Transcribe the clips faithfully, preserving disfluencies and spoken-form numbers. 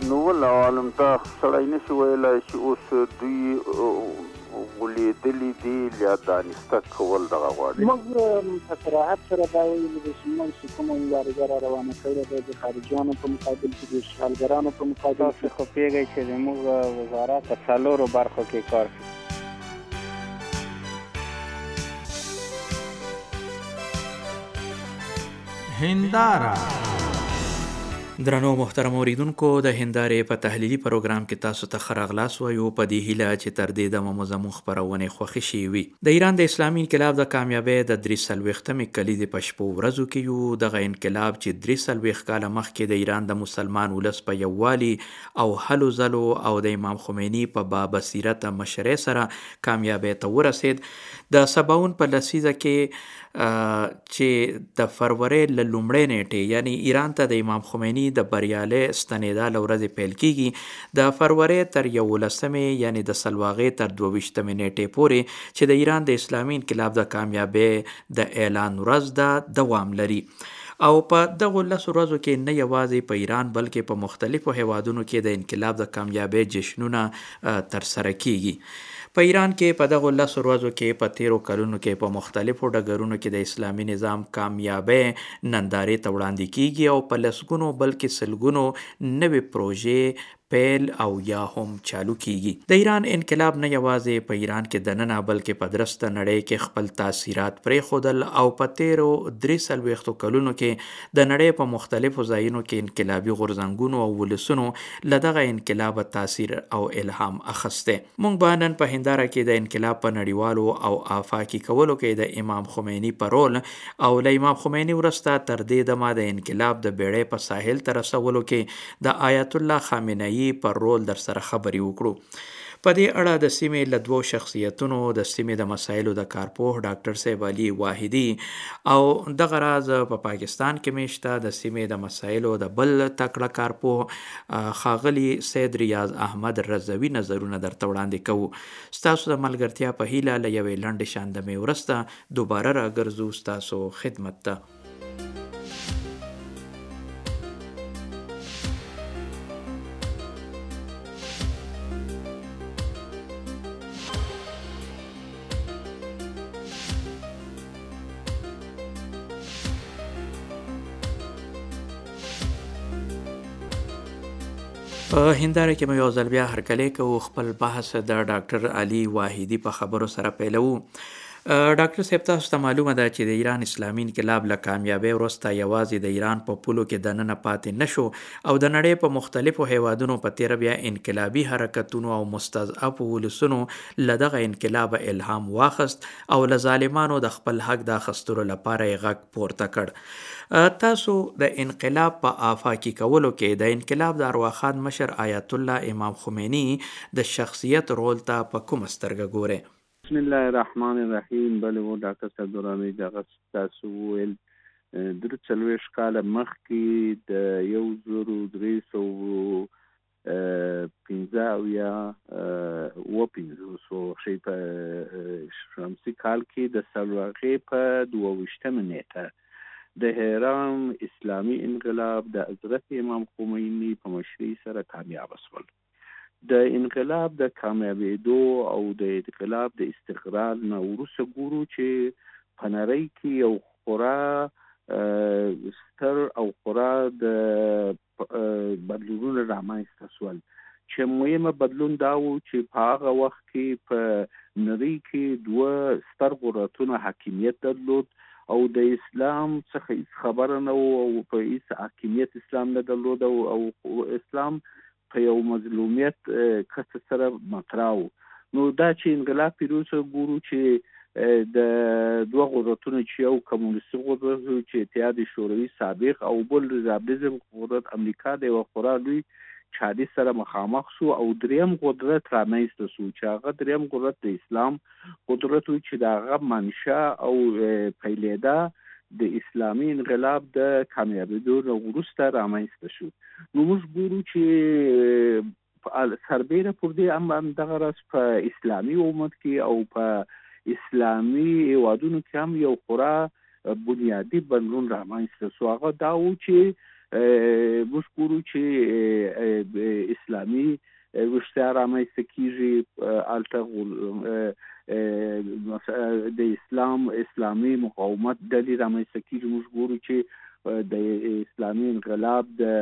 نو ول عالم ته سړی نشي ویلی چې اوس دوی ولیدلي دي یا دانسته کول دغه غواړي. موږ په صراحت سره دا ویلي دي چې موږ چې کومه مبارزه را روانه کړې ده د خارجیانو په مقابل کې د اشغالګرانو په مقابل کې. تاسو خو پوهېږئ چې زموږ وزارت په څلورو برخو کې کار کوي. هنداره. درنو محترم اوریدونکو، د هندارې په تحلیلي پروګرام کې تاسو ته ښه راغلاست وایو په دې هیله چې تر دې دمه مو زموږ خپرونې خوښې شوې وي. د ایران د اسلامي انقلاب د کامیابۍ د درې څلوېښتمې کلیدې په شپو ورځو کې یو. دغه انقلاب چې درې څلوېښت کاله مخکې د ایران د مسلمان ولس په یووالي او هلو ځلو او د امام خمیني په بابصیرته مشرۍ سره کامیابۍ ته ورسېد. د سباون په لسیزه کې چې د فروری له لومړۍ نیټې یعنی ایران ته د امام خمیني د بریالۍ ستنېدا له ورځې پیل کیږي. د فروری تر یولسمې یعنی د سلواغې تر دوه ویشتمې نیټې پورې چې د ایران د اسلامي انقلاب د کامیابۍ د اعلان ورځ ده دوام لري. او په دغه لسو ورځو کې نه یوازې په ایران بلکې په مختلفو هیوادونو کې د انقلاب د کامیابۍ جشنونه ترسره کیږي. په ایران کې په دغه لسو ورځو کې په تیرو کلونو کې په مختلفو ډګرونو کې د اسلامي نظام کامیابۍ نندارې ته وړاندې کیږي او په لسګونو بلکې سلګونو نوې پروژې پیل او یا هم چالو کیږي. د ایران انقلاب نه یوازې په ایران کې دننه بلکې په درسته نړۍ کې خپل تاثیرات پرېښودل او په تیرو درې څلوېښتو کلونو کې د نړۍ په مختلفو ځایونو کې انقلابي غورځنګونو او ولسونو له دغه انقلاب تاثیر او الهام اخیستی. موږ به نن په هنداره کې د انقلاب په نړیوالو او آفاقي کولو کې د امام خمیني په رول او له امام خمیني وروسته تر دې دمه د انقلاب د بیړۍ په ساحل ته رسولو کې د آیت الله خامنه‌ای پر رول در سره خبرې وکړو. په دې اړه د سیمې له دوو شخصیتونو د سیمې د مسایلو د کارپوه ډاکټر صاحب علي واحدي او دغه راز په پا پاکستان کې میشته د سیمې د مسایلو د بل تکړه کارپوه ښاغلي سید ریاض احمد رضوي نظرونه درته وړاندې کوو. ستاسو د ملګرتیا په هیله له یوې لنډې شاندمې وروسته دوباره راګرځو ستاسو خدمت ته. په هنداره کې مې یو ځل بیا هرکلی کوو. خپل بحث د ډاکټر علي واحدي په خبرو سره پیلوو. ډاکټر صاحب، تاسو ته معلومه ده چې د ایران اسلامي انقلاب له کامیابۍ وروسته یوازې د ایران په پولو کې دننه پاتې نشو او د نړۍ په مختلفو هیوادونو په تیره بیا انقلابي حرکتونو او مستضعفو ولسونو له دغه انقلابه الهام واخیست او له ظالمانو د خپل حق د اخیستلو لپاره یې غږ پورته کړ. تاسو د انقلاب په آفاقي کولو کې د انقلاب د ارواخان مشر آیت الله امام خمیني د شخصیت رول ته په کومه سترګه ګورئ؟ بسم الله الرحمن الرحیم. بله و ډاکټر صاحب دوراني دغه تاسو وویل درې څلوېښت کاله مخکې د یو زرو درې سوو پنځه اویا اوه پنځوسو ښیي په شمسي کال کې د سلواغې په دوه ویشتمه نیټه د ایران اسلامي انقلاب د حضرت امام خمیني په مشرۍ سره کامیاب شول. د انقلاب د کامیابېدو او د انقلاب د استقرار نه وروسته ګورو چې په نړۍ کې یو خورا ستر او خورا د بدلونونه رامنځته شول چې مهمه بدلون دا و چې په هغه وخت کې په نړۍ کې دوه ستر قدرتونه حاکمیت درلود او د اسلام څخه هیڅ خبره نه و او په هیڅ حاکمیت اسلام نه درلود او اسلام په یو مظلومیت کسه سره مطرح و. نو دا چې انقلاب پیروزه ګورو چې د دوه قدرتونو چې یو کمونیستي قدرت چې اتحاد شوروي سابق او بل رزابلیزم قدرت امریکا د یو خورا لوی چادي سره مخامخ شو او دریم قدرت رامنځته شو چې هغه دریم قدرت د اسلام قدرت و چې د هغه منشا او پیلیده د اسلامي انقلاب د کامیابېدو نه وروسته رامنځته شو. نو موږ ګورو چې سربیره پر دې هم دغه راز په اسلامي امت کې او په اسلامي هیوادونو کې هم یو خورا بنیادي بدلون رامنځته شو. هغه دا و چې موږ ګورو چې اسلامي وشتیا رامنځته کیږي، هلته د اسلام اسلامي مقاومت ډلې رامنځته کیږي. موږ ګورو چې د اسلامي انقلاب د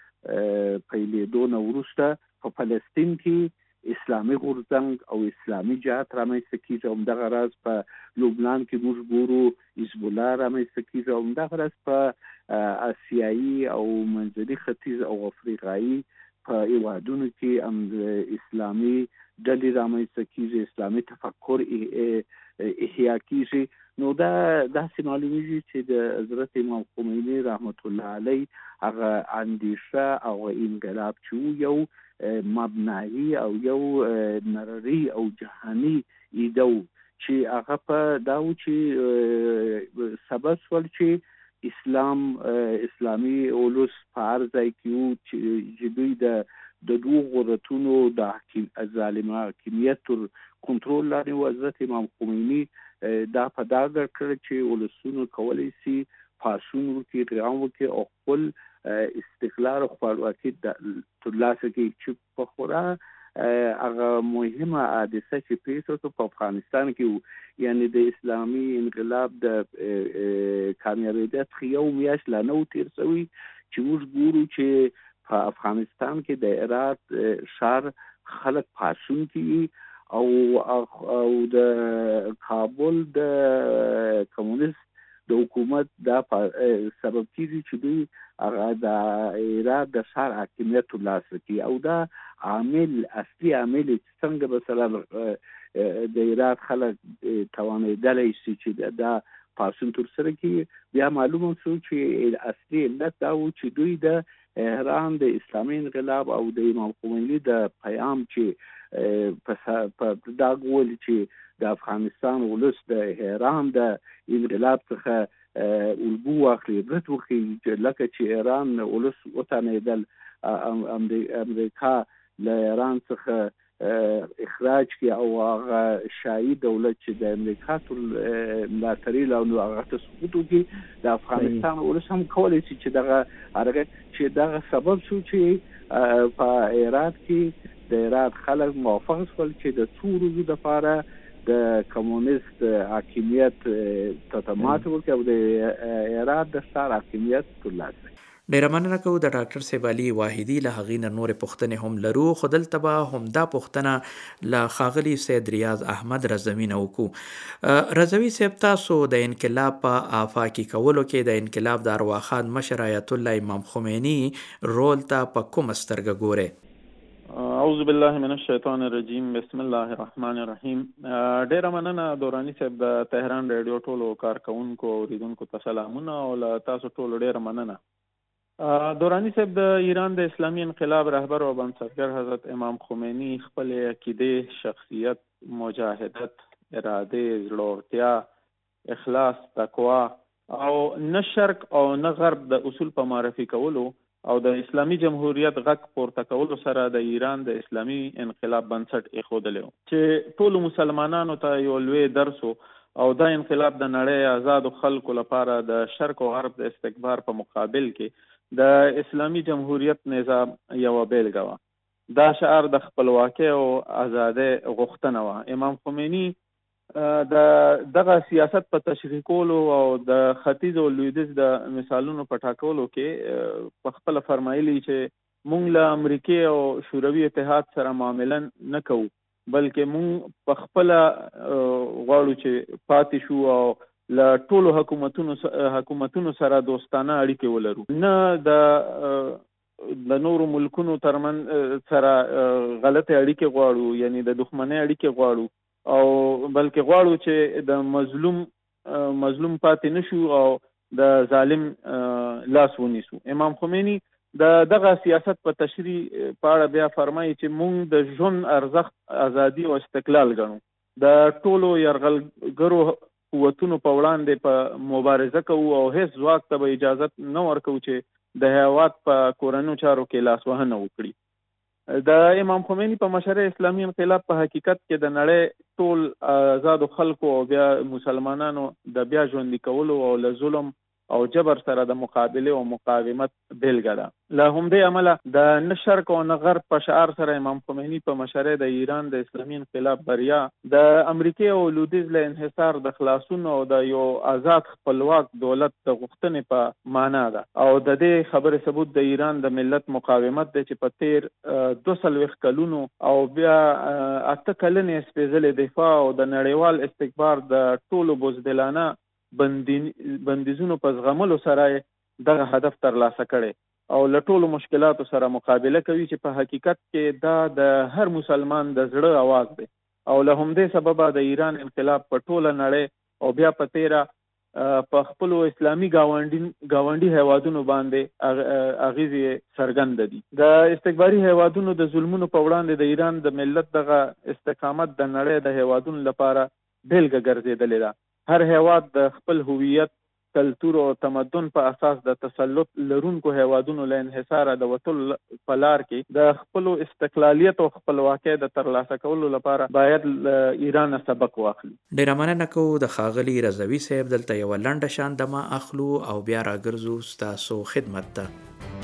پیلېدو نه وروسته په فلسطین کې اسلامي غورځنګ او اسلامي جهاد رامنځته کیږي. همدغه راز په لبنان کې موږ ګورو حزب الله رامنځته کیږي. همدغه راز په آسیایي او منځني ختیځ او افریقایي په هیوادونو کې هم اسلامي ډلې رامنځته کیږي، اسلامي تفکر احیا کیږي. نو دا داسې معلومیږي چې د حضرت امام خمیني رحمت الله علیه هغه اندیشه او انقلاب چې یو مبنایی او یو نظری او جهانی ایده چې هغه په دا و چې سبب شول چې اسلام اسلامي اولس په هر ځای کې چې دوی د د دوه غورتونو د ظالمه حاکمیت تر کنټرول لاندې و. حضرت امام خمیني دا په ډاګه کړ چې ولسونه کولی شي پاڅون وکړي، قیام وکړي او خپل استقلال او خپلواکي ترلاسه کړي. چې په خورا هغه مهمه حادثه چې پیښ شوه په افغانستان کې، یعنی د اسلامي انقلاب د کامیابېدو څخه یو میاشت لا نه و تېر شوی چې موږ ګورو چې په افغانستان کې د هرات ښار خلک پاڅون کوي او او د کابل د کمونیست د حکومت دا سبب کیږي چې دوی هغه د هرات د ښار حاکمیت ترلاسه کړي. او دا عامل اصلي عامل چې څنګه مثلا د هرات خلک توانېدلی شي چې دا پاڅون ترسره کړي، بیا معلومه شو چې اصلي علت دا و چې دوی د ایران د اسلامي انقلاب او د امام خمیني د پیام چې په دا ګول چې د افغانستان ولس د ایران د انقلاب څخه الګو واخلي، عبرت وکړي، لکه چې ایران ولس وتانېدل، امریکا له ایران څخه اخراج کی او هغه شاهي دولت چې د امریکا تر ملاتړي لاندې هغه تسقط وکړي، د افغانستان ولس هم کولی شي چې دغه هغه چې دغه سبب شو چې په هرات کې د هرات خلک موافق شول چې د څو ورځو دپاره د کمونیست حاکمیت ته ماتې ورکړي او د هرات د ښار حاکمیت ترلاسه کړي. ډیره مننه کوو د ډاکټر صاحب علي واحدي. له هغې نه نورې پوښتنې هم لرو، خو دلته به همدا پوښتنه له ښاغلي سید ریاض احمد رضوي نه وکړو. رضوي صاحب، تاسو د انقلاب په افاقي کولو کې د انقلاب د ارواخان مشر آیت الله امام خمیني رول ته په کومه سترګه ګورئ؟ اعوذ بالله من الشیطان الرجیم، بسم الله الرحمن الرحیم. ډیره مننه دورانی صاحب، د تهران ریډیو ټولو کارکونکو اوریدونکو ته سلامونه او له تاسو ټولو ډیره مننه. دورانی صاحب د ایران د اسلامی انقلاب رهبر او بنسټګر حضرت امام خمیني خپل عقیده، شخصیت، مجاهدت، اراده، زړورتیا، اخلاص، تقوا او نه شرق او نه غرب د اصول په معرفي کولو او د اسلامی جمهوریت غږ پورته کولو سره د ایران د اسلامی انقلاب بنسټ ایښودلی و چې ټولو مسلمانانو ته یو لوی درس او دا انقلاب د نړۍ آزادو خلکو لپاره د شرق او غرب د استکبار په مقابل کې د اسلامی جمهوریت نظام یوه بیلګه وه. دا شعار د خپلواکۍ او ازادۍ غوښتنه وه. امام خمیني د دغه سیاست په تشریح کولو او د ختیځ او لویدیځ د مثالونو په ټاکلو کې په خپله فرمایلي چې موږ له امریکې او شوروي اتحاد سره معامله نه کوو، بلکې موږ په خپله غواړو چې پاتې شو او له ټولو حکومتونو حکومتونو سره دوستانه اړیکې ولرو، نه د د نورو ملکونو ترمن سره غلطه اړیکې غواړو، یعنی د دښمنۍ اړیکې غواړو، او بلکې غواړو چې د مظلوم مظلوم پاتې نشو او د ظالم لاس ونیسو. امام خمیني د دغه سیاست په تشریح په اړه بیا فرمایي چې موږ د ژوند ارزښت ازادي او استقلال ګڼو، د ټولو یرغلګرو قوتونو په وړاندې په مبارزه کوو او هیڅ ځواک ته به اجازت نه ورکوو چې د هیواد په کورنیو چارو کې لاسوهنه وکړي. د امام خمیني په مشرۍ اسلامي انقلاب په حقیقت کې د نړۍ ټول آزادو خلکو او بیا مسلمانانو د بیا ژوندي کولو او له ظلم او جبر سره د مقابله او مقاومت بیلګه ده. له همدې امله د نه شرق او نه غرب په شعار سره امام خمیني په مشرۍ د ایران د اسلامي انقلاب بریا د امریکای او لویدیځ له انحصار د خلاصون او د یو آزاد خپلواک دولت د غوښتنې په معنا ده. او د دې خبرې ثبوت د ایران د ملت مقاومت دی چې په تیر دوه څلوېښت کلونو او بیا اته کلنې سپېڅلې دفاع او د نړیوال استکبار د ټولو بزدلانه بندیزونو په زغملو سره دغه هدف ترلاسه کړي او له ټولو مشکلاتو سره مقابله کوي چې په حقیقت کې دا د هر مسلمان د زړه आवाज دی. او له همدې سببه د ایران انقلاب په ټوله نړۍ او بیا په تیره په خپلو اسلامي ګاونډي هیوادونو باندې اغیزې څرګنده دي. د استکباري هیوادونو د ظلمونو په وړاندې د ایران د ملت دغه استقامت د نړۍ د هیوادونو لپاره بیلګه ګرځېدلې ده. هر هیواد د خپل هویت، کلتور او تمدن په اساس د تسلط لرونکو هیوادونو له انحصاره د وتلو په لار کې د خپلو استقلالیت او خپلواکۍ د ترلاسه کولو لپاره باید ایران سبق واخلي. ډیره مننه کوو د ښاغلي رضوي صاحب. دلته یوه لنډه شاندمه اخلو او بیا راګرځو ستاسو خدمت ته.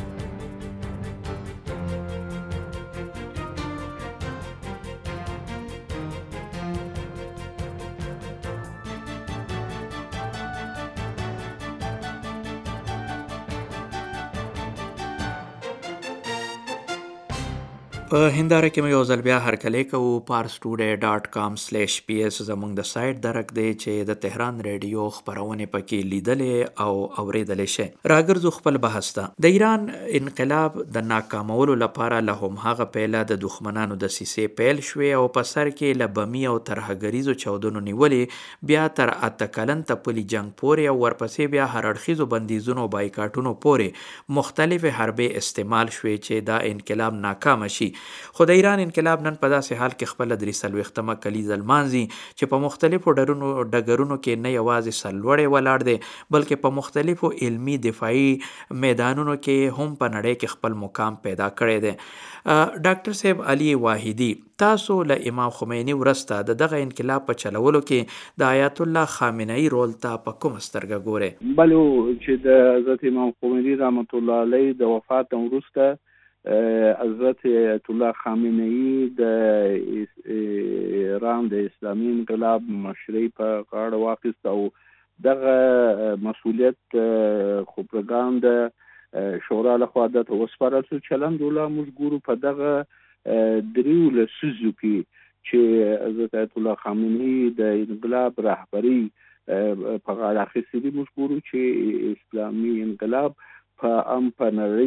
په هنداره کې مې یو ځل بیا هرکلی کوو. پارس ټوډی ډاټ کام سلیش پی اس زموږ د سایټ درک دی چې د تهران ریډیو خپرونې پکې لیدلې او اورېدلی شئ. راګرځو خپل بحث ته. د ایران انقلاب د ناکامولو لپاره له همهغه پیله د دښمنانو دسیسې پیل شوې او په سر کې له بمي او ترهګریزو چاودنو نیولې بیا تر اته کلن تپلي جنګ پورې او ورپسې بیا هر اړخیزو بندیزونو او بایکاټونو پورې مختلفې حربې استعمال شوې چې دا انقلاب ناکامه شي. خو د ایران انقلاب نن په داسې حال کې خپله درې څلوېښتمه کلیزه لمانځي چې په مختلفو ډګرونو کې نه یوازې سرلوړی ولاړ دی بلکې په مختلفو علمي دفاعي میدانونو کې هم په نړۍ کې خپل مقام پیدا کړی دی. ډاکټر صاحب علي واحدي، تاسو له امام خمیني وروسته د دغه انقلاب په چلولو کې د آیت الله خامنه‌ای رول ته په کومه سترګه ګورئ؟ بلو چې د حضرت امام خمیني رحمت الله علیه د وفات وروسته حضرت آیت الله خامنه‌ای د ایران د اسلامي انقلاب مشري په غاړه واخیست او دغه مسؤلیت خو پروګرام د شورا لخوا د وسپارل شو. چلند ولا موږ ګورو په دغه دریو لسیزو کې چې حضرت آیت الله خامنه‌ای د انقلاب رهبری په غاړه اخیستې دي. موږ ګورو چې اسلامي انقلاب په ام په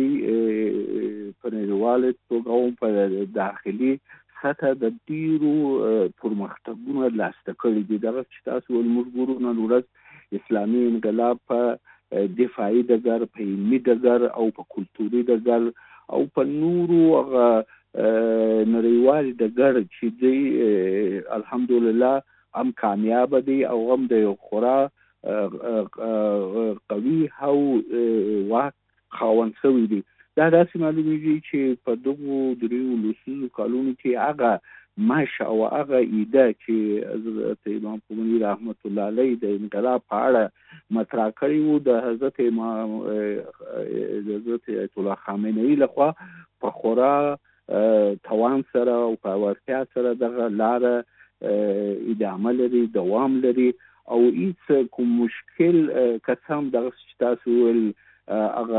نړۍ په نړیواله توګه او په داخلي سطح د ډیرو پرمختګونو لاسته کړي دي. دغه چې تاسو ول موږ ګورو نن ورځ اسلامي انقلاب په دفاعي ډګر، په علمي ډګر او په کلتوري ډګر او په نورو هغه نړیوال ډګر چې دی الحمدلله هم کامیاب دي او هم د یو خورا قوي او واک خاوند شوي دي. دا داسې معلومیږي چې په دغو دریو لسیزو کلونو کې هغه مش او هغه ایده چې حضرت امام خمیني رحمت الله علیه د انقلاب په اړه مطرح کړی وو د حضرت امام د حضرت آیت الله خامنه‌ای لخوا په خورا توان سره او په ورتیا سره دغه لاره ادامه لري، دوام لري او هیڅ کوم مشکل کسام دغه چې تاسو ول هغه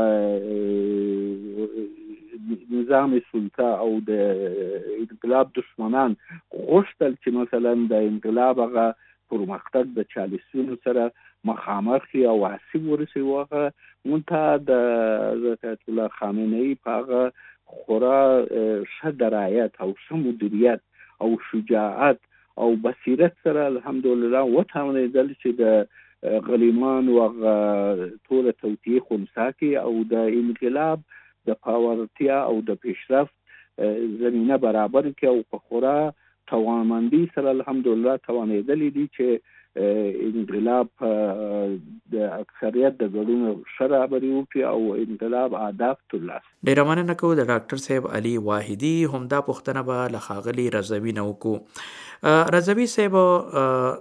نظام سلطه او د انقلاب دشمنان غوښتل چې مثلا د انقلاب هغه پرمختګ د چالیسونو سره مخامخ او حساب ورسوي. هغه منتها د حضرت آیت الله خامنه‌ای په هغه خورا ښه درایت او ښه مدیریت او شجاعت او بصیرت سره الحمدلله وتوانېدل چې د غلیمان و ټول توطیه خنثی کې او د انقلاب د پاورتیا او د پیشرفت زمینه برابر کې او په خورا توانمندی سره الحمدلله توانېدل دي چې انقلاب د اکثریت د ګډون شرابري وکړي او انقلاب اهداف ترلاسه. ډیره مننه کوو د ډاکټر صاحب علي واحدي. همدا پوښتنه به له ښاغلي رضوي نه وکړو. رضوي صاحب،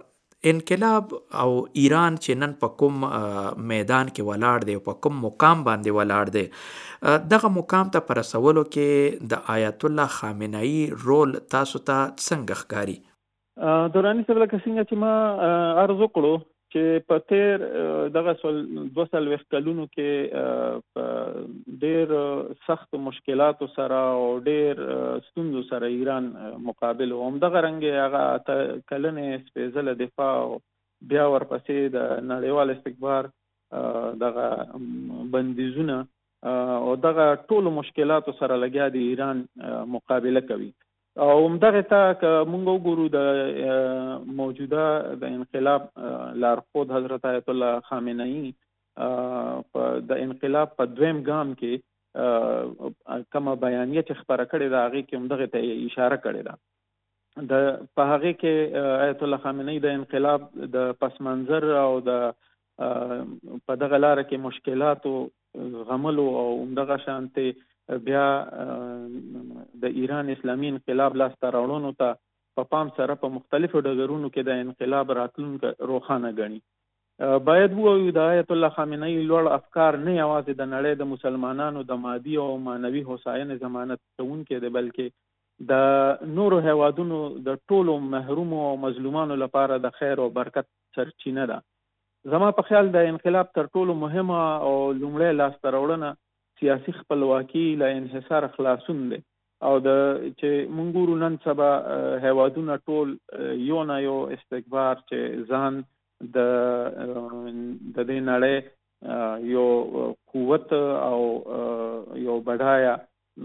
انقلاب او ایران چې نن په کوم میدان کې ولاړ دی او په کوم مقام باندې ولاړ دی، دغه مقام ته په رسولو کې د آیت الله خامنه‌ای رول تاسو ته څنګه ښکاري؟ دوراني صاحب لکه څنګه چې ما عرض وکړو چې په تیر دغه دوه څلوېښت کلونو کې په ډېر سخت مشکلاتو سره او ډېر ستونزو سره ایران مقابل و. همدغه رنګ هغه اته کلنې سپېڅله دفاع او بیا ورپسې د نړیوال استکبار دغه بندیزونه او دغه ټولو مشکلاتو سره لګیا د ایران مقابله کوي. او همدغه ته که مونږ وګورو د موجوده د انقلاب لارښود حضرت آیت الله خامنه‌ای د انقلاب په دویم ګام کې کومه بیانیه چې خپره کړې ده هغې کې همدغې ته اشاره کړې ده. د په هغې کې آیت الله خامنه‌ای د انقلاب د پس منظر او د په دغه لاره کې مشکلاتو غملو او همدغه شانتې بیا د ایران اسلامي انقلاب لاسته راوړنو ته په پام سره په مختلفو ډګرونو کې د انقلاب راتلونکی روښانه ګڼي. باید ووایو د آیت الله خامنه‌ای لوړ افکار نه یوازې د نړۍ د مسلمانانو د مادي او معنوي هوساینې ضمانت کوونکی دی، بلکې د نورو هیوادونو د ټولو محرومو او مظلومانو لپاره د خیر او برکت سرچینه ده. زما په خیال د انقلاب تر ټولو مهمه او لومړی لاسته راوړنه سیاسي خپلواکي له انحصار خلاصون دی او د چې مونږ ګورو نن سبا هیوادونه ټول یو نه یو استکبار چې ځان د د دې نړۍ یو قوت او یو بډایه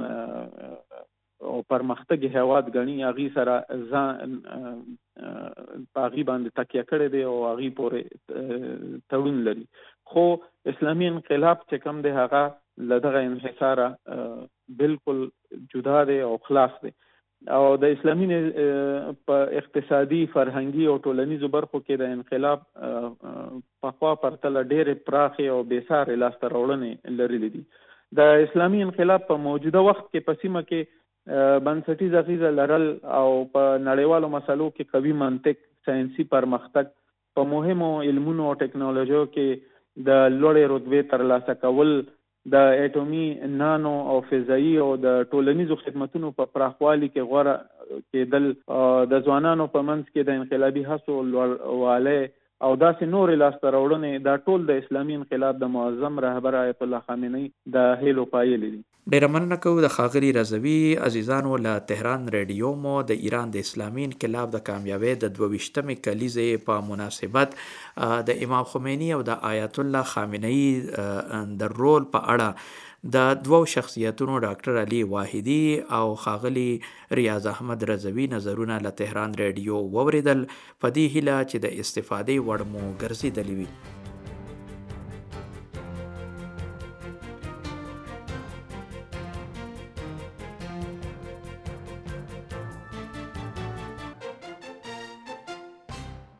او پرمختګي هیواد ګڼي، هغې سره ځان په هغې باندې تکیه کړی دی او هغې پورې تړون لري. خو اسلامي انقلاب چې کوم دی هغه له دغه انحصاره بالکل جدا دی او خلاص دی او د اسلامي په اقتصادي، فرهنګي او ټولنیزو برخو کې د انقلاب پخوا پرتله ډېرې پراخې او بېسارې لاسته راوړنې لرلې دي. د اسلامي انقلاب په موجوده وخت کې په سیمه کې بنسټیز اغیزه لرل او په نړیوالو مسلو کې قوي منطق، ساینسي پرمختګ، په مهمو علمونو او ټکنالوژیو کې د لوړې رتبې ترلاسه کول، د اټومي، نانو او فضایي او د ټولنیزو خدمتونو په پراخوالي کې غوره کېدل، د ځوانانو په منځ کې د انقلابي هڅو لوړوالی او داسې نورې لاسته راوړنې، دا ټول د اسلامي انقلاب د معظم رهبر آیت الله خامنه‌ای د هیلو پایلې دي. ډیره مننه کوو د ښاغلي رضوي. عزیزانو، له تهران ریډیو مو د ایران د اسلامي انقلاب د کامیابۍ د دوه ویشتمې کلیزې په مناسبت د امام خمیني او د آیت الله خامنه‌ای د رول په اړه د دوو شخصیتونو ډاکټر علي واحدي او ښاغلي ریاض احمد رضوي نظرونه له تهران ریډیو واوریدل. په دې هیله چې د استفادې وړ مو ګرځېدلي وي.